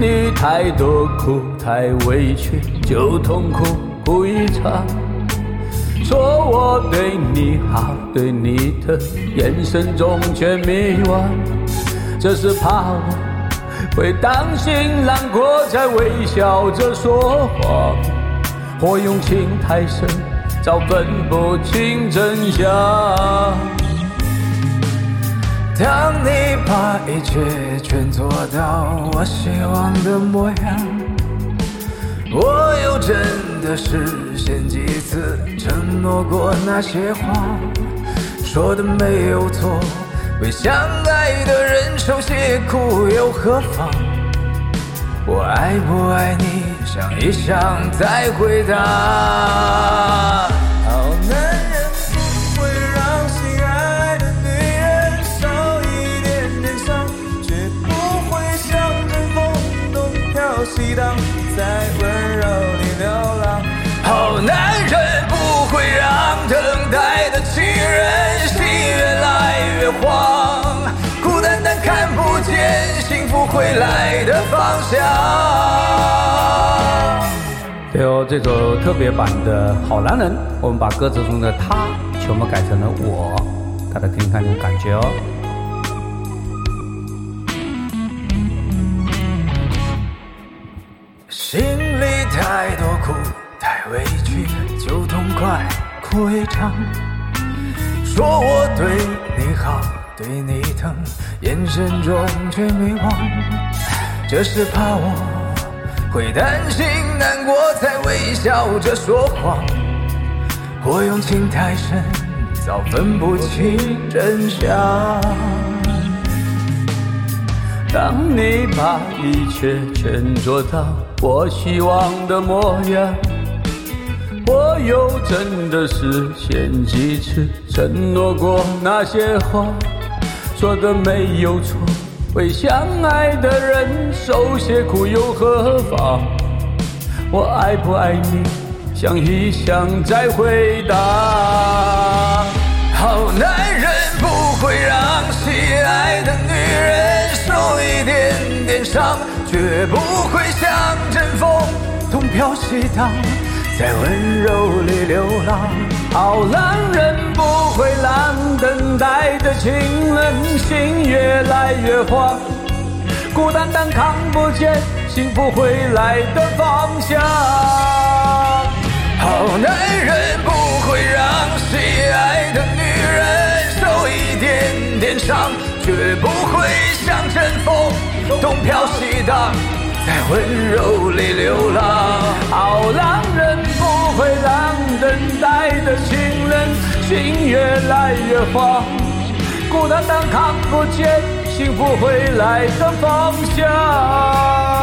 里太多苦，太委屈，就痛苦哭一场。说我对你好，对你的眼神中却迷惘，这是怕我会当心难过，才微笑着说谎，或用情太深，早分不清真相。当你把一切全做到我希望的模样，我又真的实现几次承诺过那些话，说的没有错，为相爱的人受些苦又何妨？我爱不爱你，想一想再回答。好男人不会让心爱的女人受一点点伤，绝不会像阵风东飘西荡，在温柔里流浪。好男人不会让等待的情人心越来越慌，孤单单看不见幸福回来的方向。最后这首特别版的好男人，我们把歌词中的他全部改成了我，大家听看这种感觉哦。心里太多苦，太委屈，就痛快哭一场。说我对你好，对你疼，眼神中却迷惘，这是怕我会担心难过，才微笑着说谎，或用情太深，早分不清真相。当你把一切全做到我希望的模样，我又真的实现几次承诺过那些话，说的没有错，为相爱的人受些苦又何妨？我爱不爱你，想一想再回答。好男人不会让心爱的女人受一点点伤，绝不会像阵风东飘西荡，在温柔里流浪。好男人不会让等待的情人心越来越慌，孤单单看不见幸福回来的方向。好男人不会让心爱的女人受一点点伤，绝不会像阵风东飘西荡，在温柔里流浪。好男人不会让等待的情人心越来越慌，孤单单看不见幸福回来的方向。